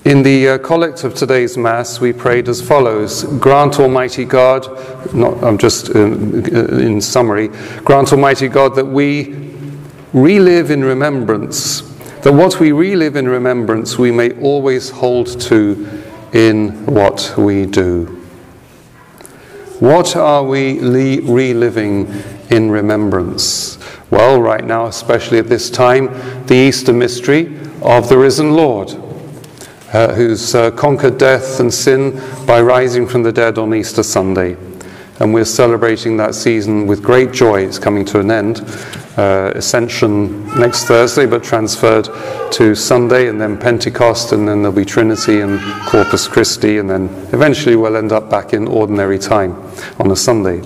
In the collect of today's Mass, we prayed as follows: Grant, Almighty God, in summary, grant, Almighty God, that we relive in remembrance, that what we relive in remembrance we may always hold to in what we do. What are we reliving in remembrance? Well, right now, especially at this time, the Easter mystery of the risen Lord, who's conquered death and sin by rising from the dead on Easter Sunday. And we're celebrating that season with great joy. It's coming to an end. Ascension next Thursday, but transferred to Sunday, and then Pentecost, and then there'll be Trinity and Corpus Christi, and then eventually we'll end up back in ordinary time on a Sunday.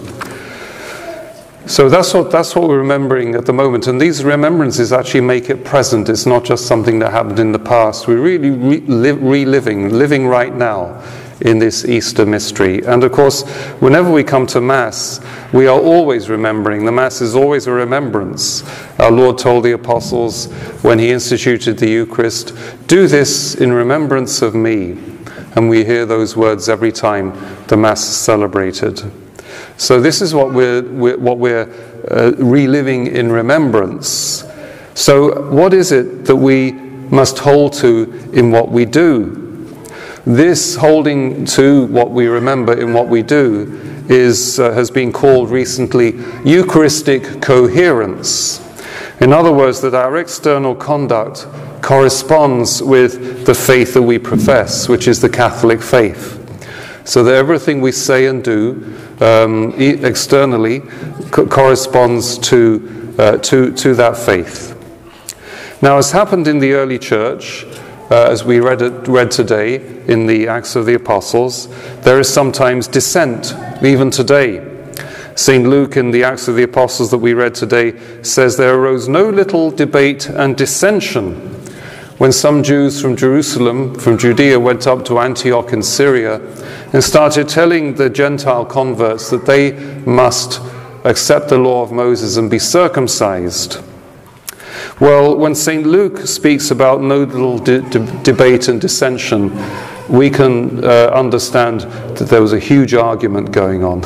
So that's what we're remembering at the moment, and these remembrances actually make it present. It's not just something that happened in the past. We're really living right now in this Easter mystery. And of course, whenever we come to Mass, we are always remembering. The Mass is always a remembrance. Our Lord told the apostles when he instituted the Eucharist, "Do this in remembrance of me." And we hear those words every time the Mass is celebrated. So this is what we're reliving in remembrance. So what is it that we must hold to in what we do? This holding to what we remember in what we do has been called recently Eucharistic coherence. In other words, that our external conduct corresponds with the faith that we profess, which is the Catholic faith. So that everything we say and do externally corresponds to that faith. Now, as happened in the early church, as we read today in the Acts of the Apostles, there is sometimes dissent, even today. St. Luke in the Acts of the Apostles that we read today says, "There arose no little debate and dissension when some Jews from Jerusalem, from Judea, went up to Antioch in Syria and started telling the Gentile converts that they must accept the law of Moses and be circumcised." Well, when St. Luke speaks about no little debate and dissension, we can understand that there was a huge argument going on.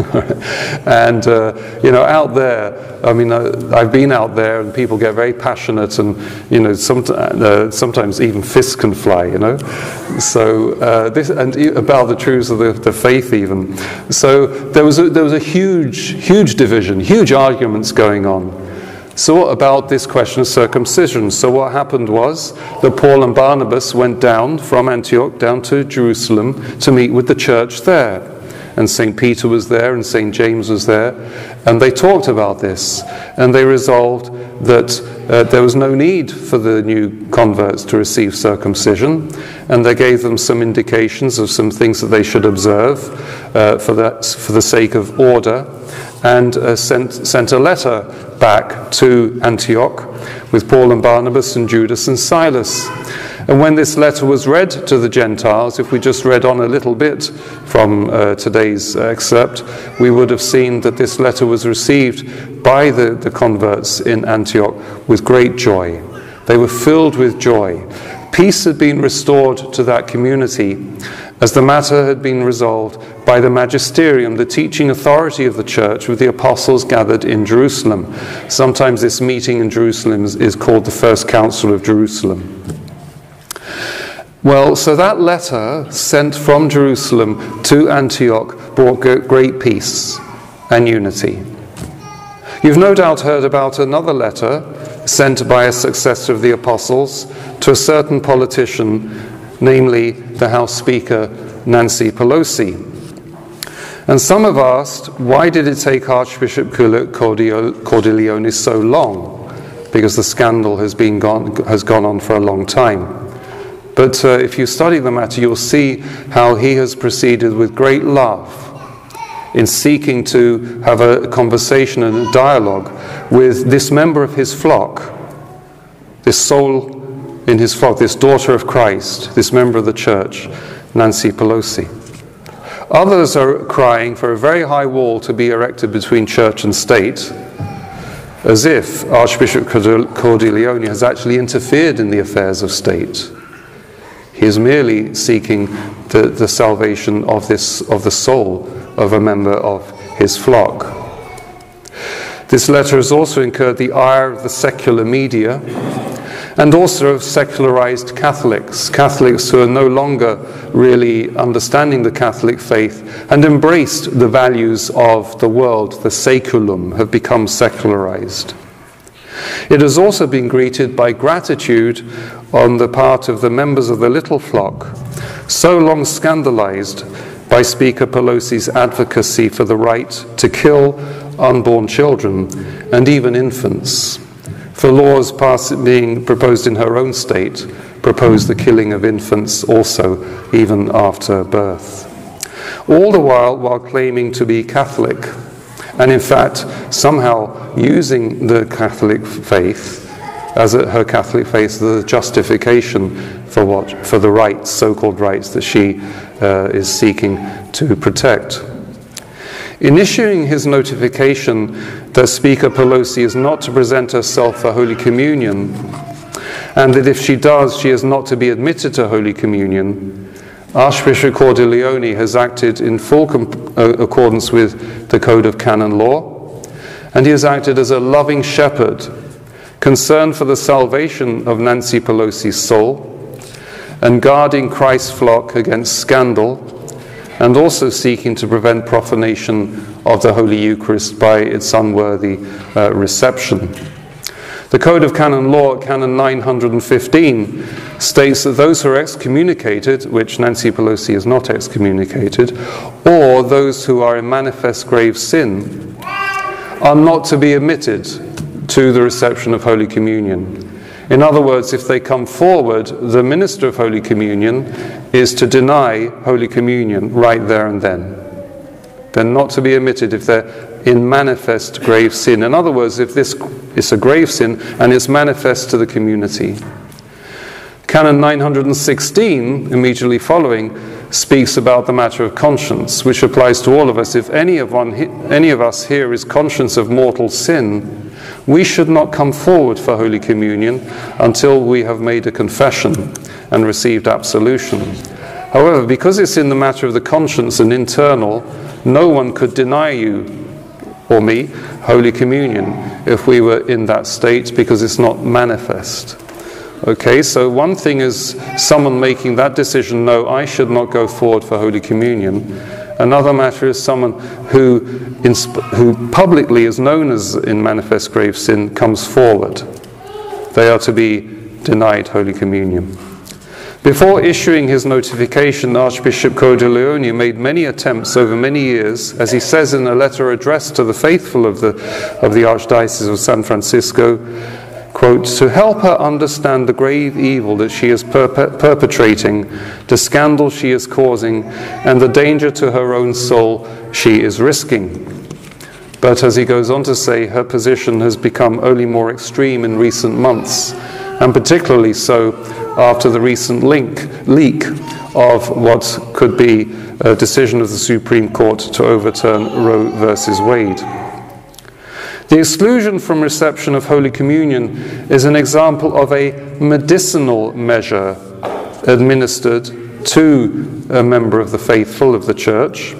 And, out there, I've been out there and people get very passionate and, sometimes even fists can fly, So, about the truths of the faith even. So there was a huge division, huge arguments going on. So what about this question of circumcision? So what happened was that Paul and Barnabas went down from Antioch down to Jerusalem to meet with the church there. And St. Peter was there and St. James was there. And they talked about this. And they resolved that there was no need for the new converts to receive circumcision. And they gave them some indications of some things that they should observe for the sake of order. And sent a letter back to Antioch with Paul and Barnabas and Judas and Silas. And when this letter was read to the Gentiles, if we just read on a little bit from today's excerpt, we would have seen that this letter was received by the converts in Antioch with great joy. They were filled with joy. Peace had been restored to that community as the matter had been resolved by the magisterium, the teaching authority of the church, with the apostles gathered in Jerusalem. Sometimes this meeting in Jerusalem is called the First Council of Jerusalem. Well, so that letter sent from Jerusalem to Antioch brought great peace and unity. You've no doubt heard about another letter sent by a successor of the apostles to a certain politician, namely the House Speaker Nancy Pelosi. And some have asked, why did it take Archbishop Cordileone so long? Because the scandal has gone on for a long time. But if you study the matter, you'll see how he has proceeded with great love in seeking to have a conversation and a dialogue with this member of his flock, this soul in his flock, this daughter of Christ, this member of the church, Nancy Pelosi. Others are crying for a very high wall to be erected between church and state, as if Archbishop Cordileone has actually interfered in the affairs of state. He is merely seeking the salvation of the soul of a member of his flock. This letter has also incurred the ire of the secular media and also of secularized Catholics who are no longer really understanding the Catholic faith and embraced the values of the world, the saeculum, have become secularized. It has also been greeted by gratitude on the part of the members of the little flock, so long scandalized by Speaker Pelosi's advocacy for the right to kill unborn children and even infants. For laws being proposed in her own state propose the killing of infants also, even after birth. All the while claiming to be Catholic, and in fact somehow using the Catholic faith her Catholic faith as a justification for the rights, so-called rights, that she is seeking to protect. In issuing his notification that Speaker Pelosi is not to present herself for Holy Communion, and that if she does, she is not to be admitted to Holy Communion, Archbishop Cordileone has acted in full accordance with the Code of Canon Law, and he has acted as a loving shepherd, concerned for the salvation of Nancy Pelosi's soul, and guarding Christ's flock against scandal, and also seeking to prevent profanation of the Holy Eucharist by its unworthy reception. The Code of Canon Law, Canon 915, states that those who are excommunicated, which Nancy Pelosi is not excommunicated, or those who are in manifest grave sin, are not to be admitted to the reception of Holy Communion. In other words, if they come forward, the minister of Holy Communion is to deny Holy Communion right there and then. They're not to be admitted if they're in manifest grave sin. In other words, if this is a grave sin and it's manifest to the community. Canon 916, immediately following, speaks about the matter of conscience, which applies to all of us. If any of us here is conscious of mortal sin, we should not come forward for Holy Communion until we have made a confession and received absolution. However, because it's in the matter of the conscience and internal, no one could deny you or me Holy Communion if we were in that state, because it's not manifest. Okay, so one thing is someone making that decision, no, I should not go forward for Holy Communion. Another matter is someone who publicly is known as in manifest grave sin comes forward. They are to be denied Holy Communion. Before issuing his notification, Archbishop Cordileone made many attempts over many years, as he says in a letter addressed to the faithful of the Archdiocese of San Francisco, quote, to help her understand the grave evil that she is perpetrating, the scandal she is causing, and the danger to her own soul she is risking. But as he goes on to say, her position has become only more extreme in recent months, and particularly so after the recent leak of what could be a decision of the Supreme Court to overturn Roe versus Wade. The exclusion from reception of Holy Communion is an example of a medicinal measure administered to a member of the faithful of the Church,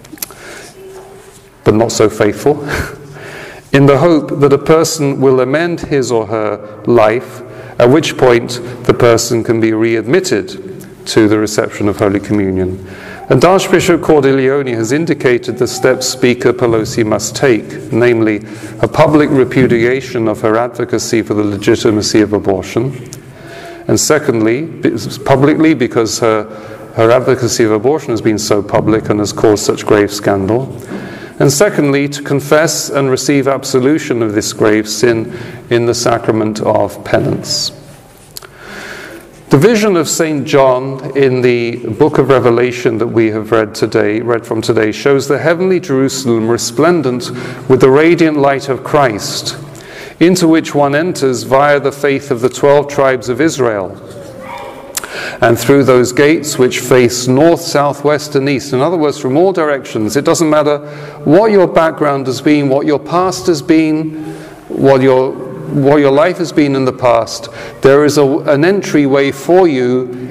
but not so faithful, in the hope that a person will amend his or her life, at which point the person can be readmitted to the reception of Holy Communion. And Archbishop Cordileone has indicated the steps Speaker Pelosi must take, namely a public repudiation of her advocacy for the legitimacy of abortion, and secondly, publicly, because her advocacy of abortion has been so public and has caused such grave scandal, and secondly, to confess and receive absolution of this grave sin in the sacrament of penance. The vision of St. John in the book of Revelation that we have read from today, shows the heavenly Jerusalem resplendent with the radiant light of Christ, into which one enters via the faith of the 12 tribes of Israel, and through those gates which face north, south, west, and east. In other words, from all directions. It doesn't matter what your background has been, what your past has been, what your life has been in the past. There is an entryway for you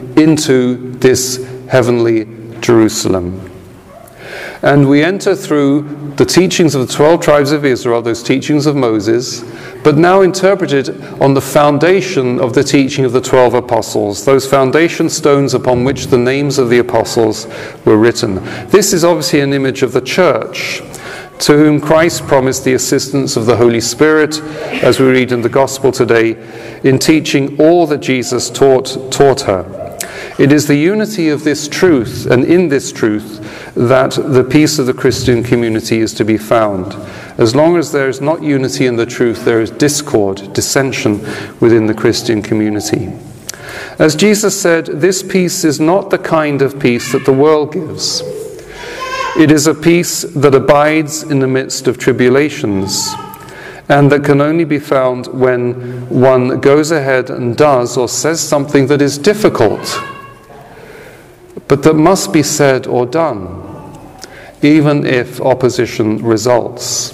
into this heavenly Jerusalem. And we enter through the teachings of the 12 tribes of Israel, those teachings of Moses, but now interpreted on the foundation of the teaching of the 12 apostles, those foundation stones upon which the names of the apostles were written. This is obviously an image of the church, to whom Christ promised the assistance of the Holy Spirit, as we read in the Gospel today, in teaching all that Jesus taught her. It is the unity of this truth, and in this truth, that the peace of the Christian community is to be found. As long as there is not unity in the truth, there is discord, dissension within the Christian community. As Jesus said, this peace is not the kind of peace that the world gives. It is a peace that abides in the midst of tribulations, and that can only be found when one goes ahead and does or says something that is difficult, but that must be said or done, even if opposition results.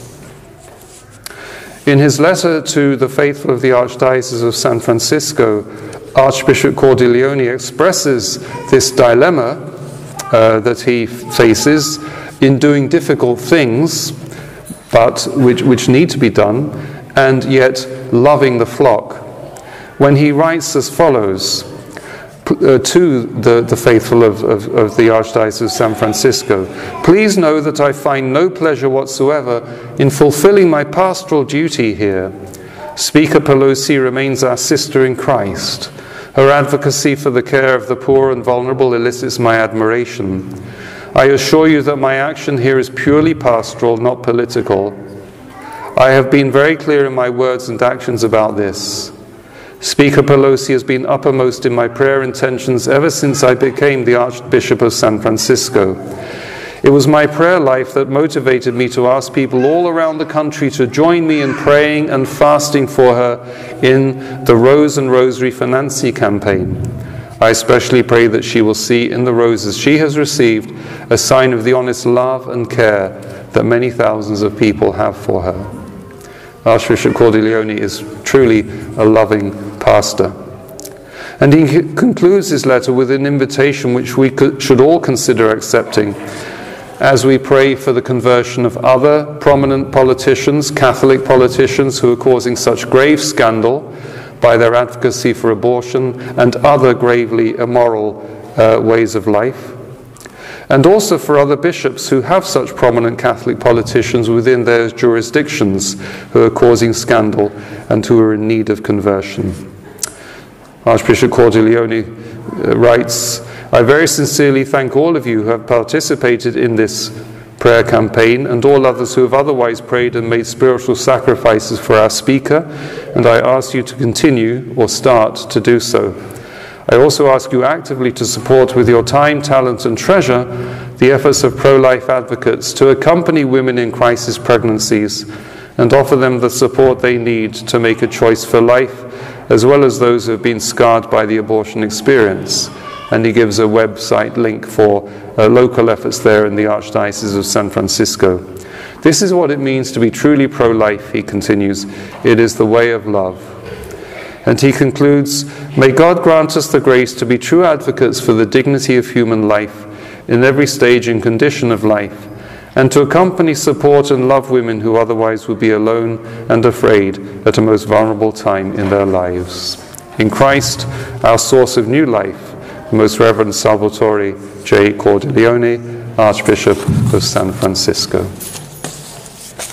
In his letter to the faithful of the Archdiocese of San Francisco, Archbishop Cordileone expresses this dilemma that he faces in doing difficult things, but which need to be done, and yet loving the flock, when he writes as follows to the faithful of the Archdiocese of San Francisco: "Please know that I find no pleasure whatsoever in fulfilling my pastoral duty here. Speaker Pelosi remains our sister in Christ. Her advocacy for the care of the poor and vulnerable elicits my admiration. I assure you that my action here is purely pastoral, not political. I have been very clear in my words and actions about this. Speaker Pelosi has been uppermost in my prayer intentions ever since I became the Archbishop of San Francisco. It was my prayer life that motivated me to ask people all around the country to join me in praying and fasting for her in the Rose and Rosary for Nancy campaign. I especially pray that she will see in the roses she has received a sign of the honest love and care that many thousands of people have for her." Archbishop Cordileone is truly a loving pastor. And he concludes his letter with an invitation which we should all consider accepting as we pray for the conversion of other prominent politicians, Catholic politicians, who are causing such grave scandal by their advocacy for abortion and other gravely immoral ways of life. And also for other bishops who have such prominent Catholic politicians within their jurisdictions who are causing scandal and who are in need of conversion. Archbishop Cordileone writes, "I very sincerely thank all of you who have participated in this prayer campaign and all others who have otherwise prayed and made spiritual sacrifices for our speaker, and I ask you to continue or start to do so. I also ask you actively to support with your time, talent and treasure the efforts of pro-life advocates to accompany women in crisis pregnancies and offer them the support they need to make a choice for life, as well as those who have been scarred by the abortion experience." And he gives a website link for local efforts there in the Archdiocese of San Francisco. "This is what it means to be truly pro-life," he continues. "It is the way of love." And he concludes, "May God grant us the grace to be true advocates for the dignity of human life in every stage and condition of life, and to accompany, support and love women who otherwise would be alone and afraid at a most vulnerable time in their lives. In Christ, our source of new life, the Most Reverend Salvatore J. Cordileone, Archbishop of San Francisco."